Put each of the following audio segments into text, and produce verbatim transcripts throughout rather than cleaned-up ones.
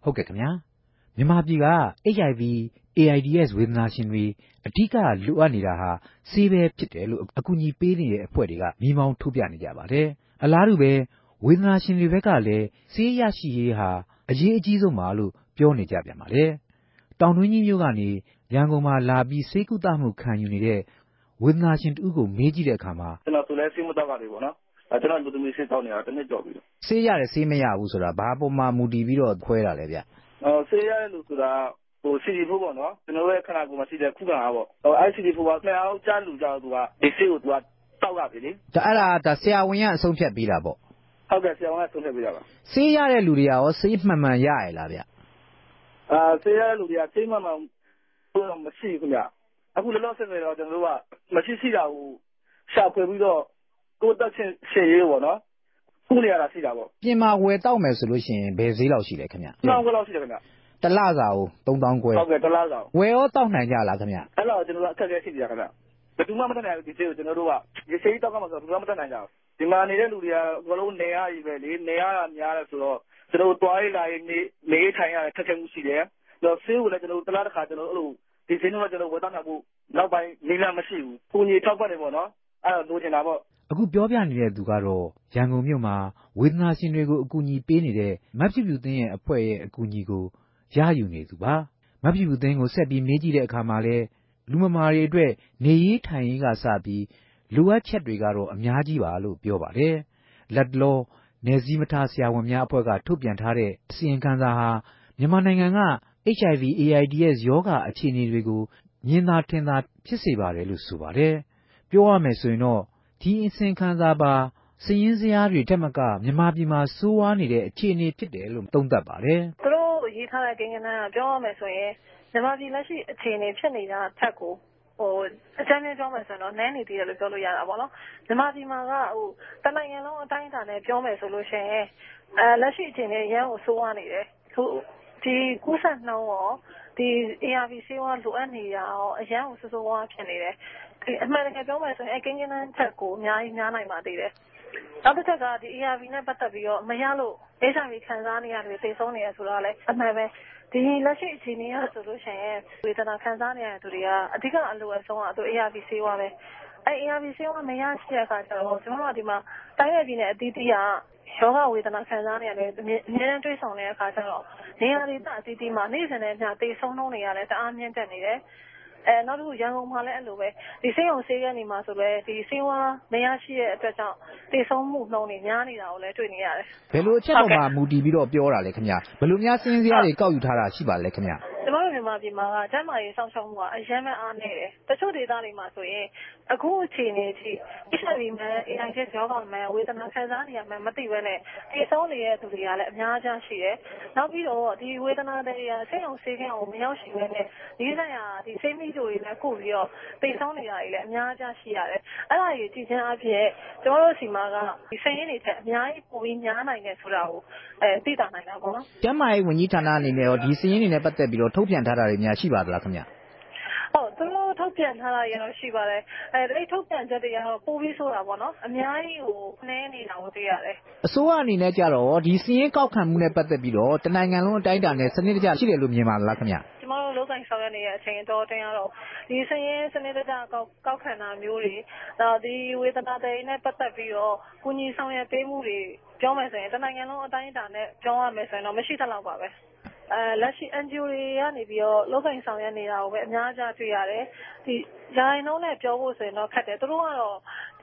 ဟုတ်ကဲ့ခင်ဗျာမြန်မာပြည်က H I V AIDS ဝေဒနာရှင်တွေအဓိကလိုအပ်နေတာဟာဆေးပဲဖြစ်တယ်လို့အကူအညီပေးနေတဲ့အဖွဲ့တွေကမိမောင်းထုတ်ပြနေကြပါတယ်အလားတူပဲဝေဒနာရှင်တွေဘက်ကလည်းဆေးရရှိရေးဟာအရေးအကြီးဆုံးပါလို့ပြောနေကြပြန်ပါတယ်တောင်တွင်းကြီးမြို့ကနေရန်ကုန်မှာလာပြီးဆေးကုသမှုခံယူနေတဲ့ဝေဒနာရှင်တူကိုမေးကြည့်တဲ့အခါမှာကျွန်တော်ဆိုလဲဆေးမတော့ရတယ်ပေါ့နော်အဲကျွန်တော်လူသမီးဆေးတောင်းနေတာတစ်နှစ်ကျော်ပြီဆေးရတယ်ဆေးမရဘူးဆိုတာဘာပုံမှန်မူတည်ပြီးတော့ခွဲတာလဲဗျအော်ဆေးရတယ်လို့ဆိုတာဟို C D 4ပေါ့နော်ကျွန်တော်ရဲ့ခန္ဓာကိုယ်မှာရှိတဲ့ခုခံအားပေါ့ဟို I C D 4ကနှစ်အောင်ကြားလူကြောက်သူကဒီဆေးကိုသူကတောက်ရပြီလေဒါအဲ့ဒါဒါဆရာဝန်ကအဆုံးဖြတ်ပေးတာပေါ့ဟုတ်ကဲ့ဆရာဝန်ကအဆုံးဖြတ်ပေးတာပါဆေးရတဲ့လူတွေကရောဆေးမှန်မှန်ရရလားဗျအာဆေးရတဲ့လူတွေကဆေးမှန်မှန်တော့မရှိဘူးခင်ဗျအခုလောလောဆယ်တော့ကျွန်တော်တို့ကမရှိရှိတာကိုရှာဖွေပြီးတော့ကိုယ်တက်ချင်းရှေ့ရေးပေါ့နော်ခုနေရတာရှိတာပေါ့ပြင်မာဝယ်တောက်မယ်ဆိုလို့ရှိရင်ဘယ်ဈေးလောက်ရှိလဲခင်ဗျတောင်းခွဲလောက်ရှိတယ်ခင်ဗျတလစာကိုသုံးသောင်းခွဲဟုတ်ကဲ့တလစာဝယ်ရောတောက်နိုင်ကြလားခင်ဗျအဲ့တော့ကျွန်တော်တို့အခက်အခဲရှိကြခင်ဗျဘယ်သူမှမတတ်နိုင်ဘူးဒီဆေးကိုကျွန်တော်တို့ကဒီဆေးတောက်ကမှဆိုတော့ဘယ်သူမှမတတ်နိုင်ကြဘူးဒီမှာနေတဲ့လူတွေကဘလုံးနေရကြီးပဲလေနေရတာများတယ်ဆိုတော့ကျွန်တော်တို့တွားရလာရင်နေနေထိုင်ရတဲ့ခက်ခဲမှုရှိတယ်တော့ဆေးကိုလည်းကျွန်တော်တို့တလားတစ်ခါကျွန်တော်တို့အဲ့လိုဒီဆေးတော့ကျွန်တော်ဝယ်တောက်နိုင်ဖို့နောက်ပိုင်းနေလာမရှိဘူးကိုကြီးထောက်ပတ်နေပေါ့နော်အဲ့တော့လိုချင်တာပေါ့အခုပြောပြနေတဲ့သူကတော့ရန်ကုန်မြို့မှာဝေဒနာရှင်တွေကိုအကူအညီပေးနေတဲ့မတ်ဖြူဖြူသင်းရဲ့အဖွဲ့ရဲ့အကူအညီကိုရယူနေသူပါမတ်ဖြူဖြူသင်းကိုဆက်ပြီးမေးကြည့်တဲ့အခါမှာလဲလူမမာတွေအတွက်နေရေးထိုင်ရေးကစပြီးလိုအပ်ချက်တွေကတော့အများကြီးပါလို့ပြောပါတယ်လက်လောနယ်စည်းမထားဆရာဝန်များအဖွဲ့ကထုတ်ပြန်ထားတဲ့အစီရင်ခံစာဟာမြန်မာနိုင်ငံက H I V AIDS ရောဂါအခြေအနေတွေကိုမြင်သာထင်သာဖြစ်စေပါတယ်လို့ဆိုပါတယ်ပြောရမယ်ဆိုရင်တော့ဒီအစီရင်ခံစာပါစည်ရင်းစရာတွေတက်မကမြန်မာပြည်မှာစိုးဝါးနေတဲ့အခြေအနေဖြစ်တယ်လို့သုံးသပ်ပါတယ်သူတို့ရေးထားတဲ့ကိန်းဂဏန်းကပြောရမယ်ဆိုရင်မြန်မာပြည်လက်ရှိအခြေအနေဖြစ်နေတာထက်ကိုဟိုအကြမ်းဖျင်းပြောမယ်ဆိုရင်တော့နည်းနေသေးတယ်လို့ပြောလို့ရတာပေါ့နော်မြန်မာပြည်မှာကဟိုတနိုင်ငံလုံးအတိုင်းအတာနဲ့ပြောမယ်ဆိုလို့ရှိရင်အဲလက်ရှိအခြေအနေရန်ကိုစိုးဝါးနေတယ်ဟိုဒီကူးစက်နှုန်းရောဒီ A R V ဆေးဝါးလိုအပ်နေတာရောအရန်ကိုစိုးစိုးဝါးဖြစ်နေတယ်ဒီအမှန်တကယ်ပြောမယ်ဆိုရင်အကိန်းကနန်းချက်ကိုအများကြီးများနိုင်ပါသေးတယ်နောက်တစ်ချက်ကဒီ A R V နဲ့ပတ်သက်ပြီးတော့မရလို့ H I V ခံစားနေရတယ်သိဆုံးနေရဆိုတာလည်းအမှန်ပဲဒီလက်ရှိအခြေအနေရဆိုလို့ရှိရင်ဝေဒနာခံစားနေရတဲ့သူတွေကအဓိကအလိုအဆုံးကသူ A R V ဆေးဝါးပဲအဲ A R V ဆေးဝါးမရရှိတဲ့အခါကျတော့ကျွန်တော်တို့ကဒီမှာတိုင်းနယ်ပြည်နယ်အသီးသီးကယောဂဝေဒနာခံစားနေရတယ်အများနဲ့တွေ့ဆုံနေတဲ့အခါကျတော့နေရာဒေသအသီးသီးမှာနေ့စဉ်နဲ့ညသိဆုံးနှုန်းနေရတယ်တအားမြင့်တက်နေတယ်အဲနောက်တစ်ခုရန်ကုန်မှာလည်းအဲ့လိုပဲဒီစိတ်အောင်ဆေးရနေမှာဆိုလဲဒီဆေးဝါးမရရှိတဲ့အတွက်ကြောင့်သိဆုံးမှုနှုန်းတွေများနေတာကိုလည်းတွေ့နေရတယ်ဘယ်လိုအချက်ပေါ်မှာမူတည်ပြီးတော့ပြောတာလဲခင်ဗျဘယ်လိုများစင်းစရာတွေကောက်ယူထားတာရှိပါလဲခင်ဗျကျွန်တော်တို့မြန်မာပြည်မှာကကျန်းမာရေးစောင့်ရှောက်မှုကအရင်မှအားနေတယ်တချို့ဒေသတွေမှာဆိုရင်အခုအခြေအနေအထိ H I V မှန် AIDS ရောဂါမှန်ဝေဒနာခံစားနေရမှန်မသိဘဲနဲ့ဒီဆုံးနေတဲ့သူတွေကလည်းအများကြီးရှိတယ်နောက်ပြီးတော့ဒီဝေဒနာတွေကစိတ်အောင်ဆေးကင်းအောင်မရောက်ရှိဘဲနဲ့ဒီဆိုင်ရာဒီစိတ်မိကြိုတွေလည်းကုပြီးတော့သိဆုံးနေတာတွေလည်းအများကြီးရှိရတယ်အဲ့ဒါကြီးကြည့်ချင်းအဖြစ်ကျွန်တော်တို့စီမှာကဒီစိတ်ရင်းတွေထက်အများကြီးပိုပြီးများနိုင်တယ်ဆိုတာကိုအဲသိတာနိုင်တာပေါ့နော်ကျန်းမာရေးဝန်ကြီးဌာနအနေနဲ့ရောဒီစည်ရင်းတွေနဲ့ပတ်သက်ပြီးတော့ထုတ်ပြန်ထားတာတွေများရှိပါသလားခင်ဗျဟုတ်သူတို့ထုတ်ပြန်ထားတာရတော့ရှိပါတယ်အဲအဲ့ထုတ်ပြန်ချက်တွေကတော့ပိုပြီးဆိုတာပေါ့နော်အများကြီးဟိုနှဲနေတာကိုတွေ့ရတယ်အစိုးရအနေနဲ့ကြတော့ဒီစည်ရင်းကောက်ခံမှုနဲ့ပတ်သက်ပြီးတော့တနိုင်ငံလုံးအတိုင်းအတာနဲ့စနစ်တကျရှိတယ်လို့မြင်ပါလားခင်ဗျကျွန်တော်တို့လုံးဆိုင်ဆောင်ရွက်နေတဲ့အချိန်တော့တင်ရတော့ဒီစည်ရင်းစနစ်တကျကောက်ကောက်ခံတာမျိုးတွေတော့ဒီဝေဒနာတွေနဲ့ပတ်သက်ပြီးတော့ကုညီဆောင်ရွက်ပေးမှုတွေပြောမယ်ဆိုရင်တနိုင်ငံလုံးအတိုင်းအတာနဲ့ပြောရမယ်ဆိုရင်တော့မရှိသလောက်ပါပဲအဲလက်ရှိ N G O တွေကနေပြီးတော့လောက်ကင်ဆောင်ရနေတာကိုပဲအများကြီးတွေ့ရတယ်ဒီရိုင်းနှုံးနဲ့ပြောဖို့ဆိုရင်တော့ခက်တယ်သူတို့ကတော့ဒီ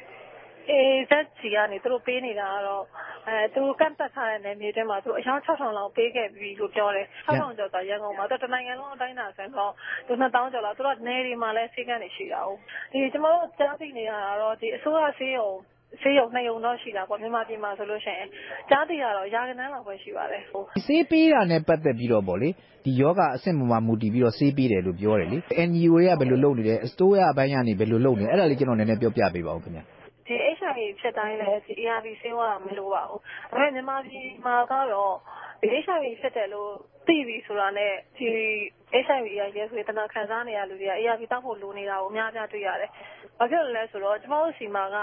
A Z G ကနေသူတို့ပေးနေတာကတော့အဲသူတို့ကန့်သက်ထားတဲ့နယ်မြေတွေမှာသူအယောက်၆ထောင်လောက်ပေးခဲ့ပြီလို့ပြောတယ်၆ထောင်ကျော်ဆိုရန်ကုန်မှာတော့တနိုင်ငံလုံးအတိုင်းအတာဆိုတော့သူနှစ်သောင်းကျော်လောက်သူတို့နယ်တွေမှာလည်းဆေးကန်းတွေရှိတာ哦ဒီကျွန်တော်တို့ကြားသိနေရတာတော့ဒီအစိုးရဆေးရုံဆေးရုံနှစ်ရုံတော့ရှိတာပေါ့မြန်မာပြည်မှာဆိုလို့ရှိရင်ကြားသိရတော့ရာခိုင်နှုန်းလောက်ပဲရှိပါတယ်ဟုတ်ဆေးပေးတာနဲ့ပတ်သက်ပြီးတော့ဗောလေဒီယောဂအဆင့်ပေါ်မှာမူတည်ပြီးတော့ဆေးပေးတယ်လို့ပြောတယ်လေ N G O တွေကဘယ်လိုလုပ်နေလဲအစိုးရအပိုင်းကနေဘယ်လိုလုပ်နေလဲအဲ့ဒါလေးကျွန်တော်နည်းနည်းပြောပြပေးပါဦးခင်ဗျဒီ H I V ဖြစ်တိုင်းလည်းဒီ A R V ဆေးဝါးမလိုပါဘူးဒါပေမဲ့မြန်မာပြည်မှာကတော့ဒီ H I V ဖြစ်တယ်လို့သိပြီဆိုတာနဲ့ဒီ H I V ရဲ့ဝေဒနာခံစားနေရလူတွေက A R V တောက်ဖို့လိုနေတာကိုအများကြီးတွေ့ရတယ်။ဘာဖြစ်လို့လဲဆိုတော့ကျွန်တော်တို့စီမှာကဟ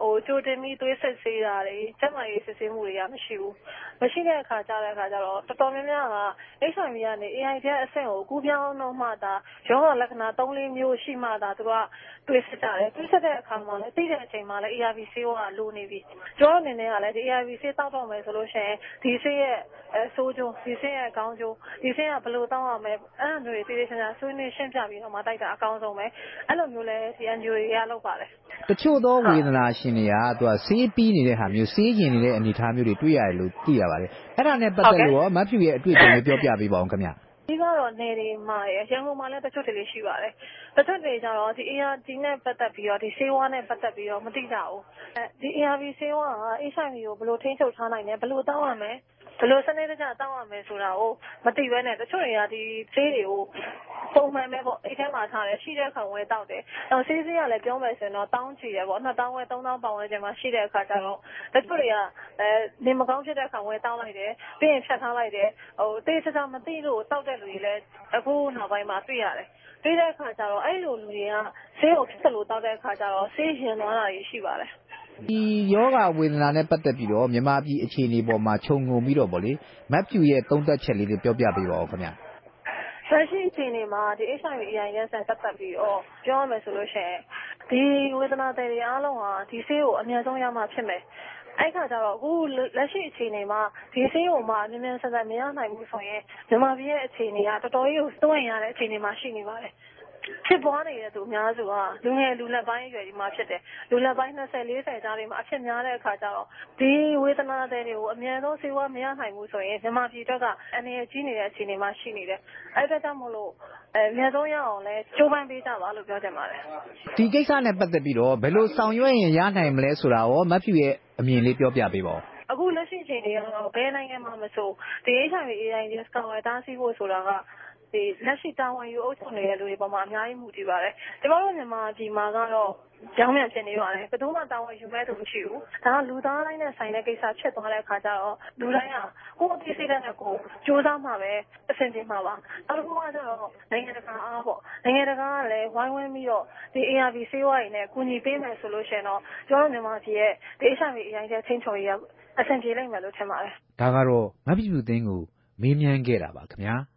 ဟိုကြိုတင်ပြီးသွေးဆက်ဆေးတာတွေကျန်းမာရေးစစ်ဆေးမှုတွေကမရှိဘူးမရှိတဲ့အခါကျတဲ့အခါကျတော့တော်တော်များများက H I V ကနေ A I D အဆင့်ကိုကူးပြောင်းတော့မှသာရောဂါလက္ခဏာသုံးလေးမျိုးရှိမှသာသူကသွေးဆက်ကြတယ်သွေးဆက်တဲ့အခါမှာလည်းသိတဲ့အချိန်မှာလည်း A R V ဆေးဝါးလိုနေပြီကျွန်တော်အနေနဲ့ကလည်းဒီ A R V ဆေးတောက်တော့မယ်ဆိုလို့ရှိရင်ဒီဆေးရဲ့အဆိုးကျိုးဒီဆေးရဲ့အကောင်းကျိုးဒီဆေးကဘယ်လိုတောင်းရမလဲအဲ့လိုမျိုးတွေသိသိချာချာဆွေးနွေးရှင်းပြပြီးတော့မှတိုက်တာအကောင်းဆုံးပဲအဲ့လိုမျိုးလဲဒီ N G O တွေကလုပ်ပါတယ်တချို့သောဝေဒနာရှင်တွေကသူကဆေးပြီးနေတဲ့ဟာမျိုးဆေးကျင်နေတဲ့အနေအထားမျိုးတွေတွေ့ရတယ်လို့သိရပါတယ်အဲ့ဒါနဲ့ပတ်သက်လို့ရောမဖြူရဲ့အတွေ့အကြုံလေးပြောပြပေးပါဦးခင်ဗျဒီကတော့နေတွေမှာရရန်ကုန်မှာလည်းတချို့တွေရှိပါတယ်တချို့တွေကျတော့ဒီ A R V နဲ့ပတ်သက်ပြီးတော့ဒီဆေးဝါးနဲ့ပတ်သက်ပြီးတော့မသိကြဘူးဒီ A R V ဆေးဝါးက H I V ကိုဘယ်လိုထိန်းချုပ်ထားနိုင်လဲဘယ်လိုတောင်းရမလဲဘယ်လိုစနစ်တကျတောင်းရမယ်ဆိုတာကိုမသိဘဲနဲ့တချို့တွေကဒီဆေးတွေကိုပုံမှန်ပဲပေါ့အိတ်ထဲမှာထားတယ်ရှိတဲ့အခါဝယ်တောက်တယ်။တော့ဆေးဆေးကလည်းပြောမယ်ဆိုရင်တော့တောင်းချီတယ်ပေါ့နှစ်တောင်းဝယ်သုံးတောင်းပတ်ဝန်းကျင်မှာရှိတဲ့အခါကျတော့တချို့တွေကအဲနေမကောင်းဖြစ်တဲ့အခါဝယ်တောင်းလိုက်တယ်ပြီးရင်ဖြတ်ထားလိုက်တယ်ဟိုတေးစစမသိလို့တောက်တဲ့လူတွေလည်းအခုနောက်ပိုင်းမှာတွေ့ရတယ်။တွေ့တဲ့အခါကျတော့အဲ့လိုလူတွေကဆေးကိုဖြစ်လို့တောက်တဲ့အခါကျတော့ဆေးရင်သွားတာကြီးရှိပါတယ်။ဒီယောဂဝေဒနာနဲ့ပတ်သက်ပြီးတော့မြန်မာပြည်အခြေအနေပေါ်မှာခြုံငုံပြီးတော့ဗောလေမတ်ဖြူရဲ့သုံးသက်ချက်လေးတွေပြောပြပေးပါဦးခင်ဗျာဆက်ရှိအချိန်မှာဒီ H I V A I D ဆက်သက်သက်ပြီးတော့ပြောရမယ်ဆိုလို့ရှိရင်ဒီဝေဒနာတွေအားလုံးဟာဒီဆေးကိုအများဆုံးရမှာဖြစ်မယ်အဲ့ခါကျတော့အခုလက်ရှိအခြေအနေမှာဒီဆေးကိုမှမြန်မြန်ဆန်ဆန်မရနိုင်ဘူးဆိုရင်မြန်မာပြည်ရဲ့အခြေအနေကတော်တော်ကြီးကိုစိုးရိမ်ရတဲ့အခြေအနေမှာရှိနေပါတယ်ဖြစ်ပွားနေတဲ့သူအများစုကလူငယ်လူလက်ပိုင်းအရွယ်ဒီမှာဖြစ်တယ်လူလက်ပိုင်း၂၀ ၄၀ကြားတွေမှာအဖြစ်များတဲ့အခါကျတော့ဒီဝေဒနာတွေကိုအများဆုံးဆေးဝါးမရနိုင်ဘူးဆိုရင်မြန်မာပြည်တော့ကအနေနဲ့ကြီးနေတဲ့အခြေအနေမှာရှိနေတယ်အဲ့ဒါကြောင့်မို့လို့အဲအများဆုံးရအောင်လဲကြိုးပမ်းပေးကြပါလို့ပြောချင်ပါတယ်ဒီကိစ္စနဲ့ပတ်သက်ပြီးတော့ဘယ်လိုဆောင်ရွက်ရင်ရနိုင်မလဲဆိုတာရောမတ်ဖြူရဲ့အမြင်လေးပြောပြပေးပါဦးအခုလက်ရှိအချိန်တွေကတော့ဘယ်နိုင်ငံမှာမဆိုဒီ H I V A I D ကောင်ဝယ်တားဆီးဖို့ဆိုတာကဒီလက်ရှိတာဝန်ယူအုပ်ချုပ်နေတဲ့လူတွေပေါ်မှာအများကြီးမှုကြည့်ပါတယ်ကျမတို့မြန်မာပြည်မှာကတော့ကြောင်းမြန်ဖြစ်နေပါတယ်ဘယ်သူမှတာဝန်ယူမဲ့သူမရှိဘူးဒါကလူသားတိုင်းနဲ့ဆိုင်တဲ့ကိစ္စဖြစ်သွားတဲ့အခါကျတော့လူတိုင်းကကိုယ့်အသိစိတ်ဓာတ်နဲ့ကိုစူးစမ်းမှာပဲအဆင်ပြေမှာပါနောက်တစ်ခုကကျတော့နိုင်ငံတကာအားပေါ့နိုင်ငံတကာကလည်းဝိုင်းဝန်းပြီးတော့ဒီ A R V ဆေးဝါးတွေနဲ့ကူညီပေးမယ်ဆိုလို့ရှိရင်တော့ကျွန်တော်မြန်မာပြည်ရဲ့ဒီ H I V A I D ချင်းချော်ကြီးကအဆင်ပြေနိုင်မယ်လို့ထင်ပါတယ်ဒါကတော့မတ်ဖြူသိန်းကိုမေးမြန်းခဲ့တာပါခင်ဗျာ